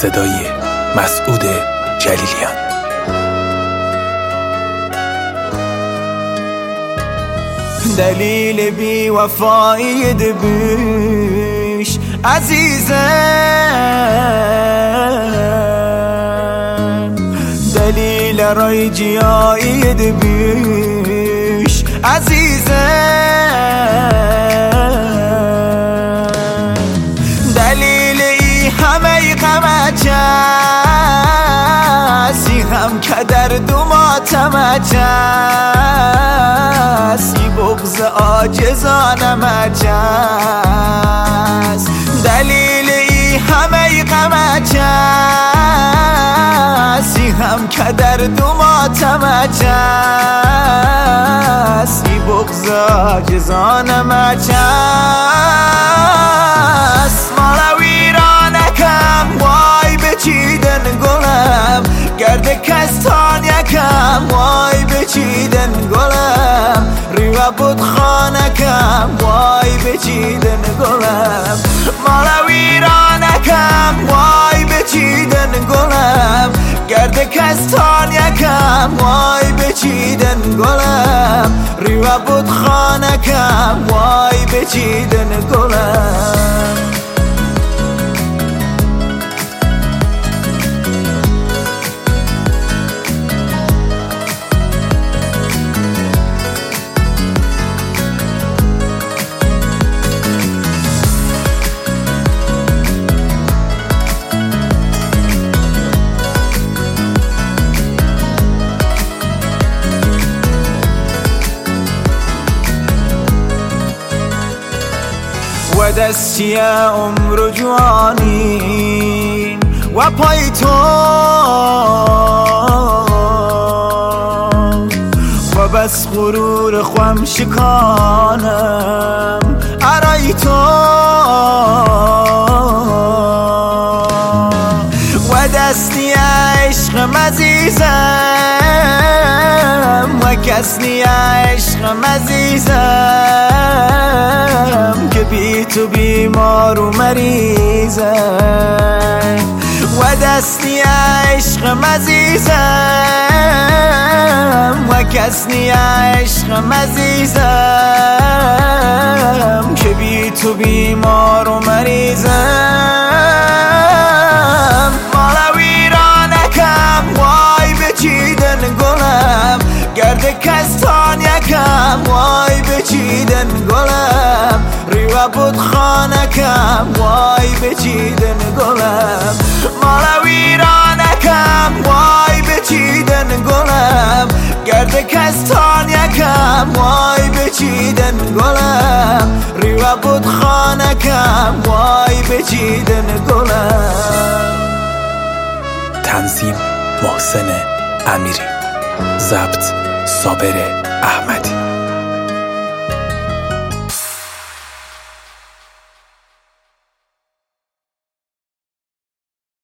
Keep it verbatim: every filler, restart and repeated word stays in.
صدای مسعود جلیلیان. دلیل بی وفایی دبیش عزیزم، دلیل رای جیایی دبیش عزیزم، دلیل ای همه غمت سی هم کدر دو ماتمت سی بغض عاجزانم است، دلیل ای همه غمت سی هم کدر دو ماتمت سی بغض عاجزانم است. مالا ویرانکم وای بچیدن گلم، گرد کستان یکم وای بچیدن گلم، ریوه بود خانکم وای بچیدن گلم، مالا ویرانکم وای بچیدن گلم، گرد کستان یکم وای بچیدن گلم، ریوه بود خانکم وای بچیدن گلم. و دستی عمر و جوانی و پای تو و بس غرور خوام شکانم ارای تو و دستی عشق مزیزم و کسنی عشق مزیزم که بی تو بیمار و مریضم و دستی عشق مزیزم و کسنی عشق مزیزم که بی تو بیمار و مریضم. مالا ویرانکم وای بچیدن گلم، گرد کستان یکم وای بچیدن گلم، ریوه بود خانکم وای بچیدن گلم، مالا ویرانکم وای بچیدن گلم، گرد کستان یکم وای بچیدن گلم، ریوه بود خانکم وای بچیدن گلم. تنظیم محسن امیری، ضبط صابر احمدی.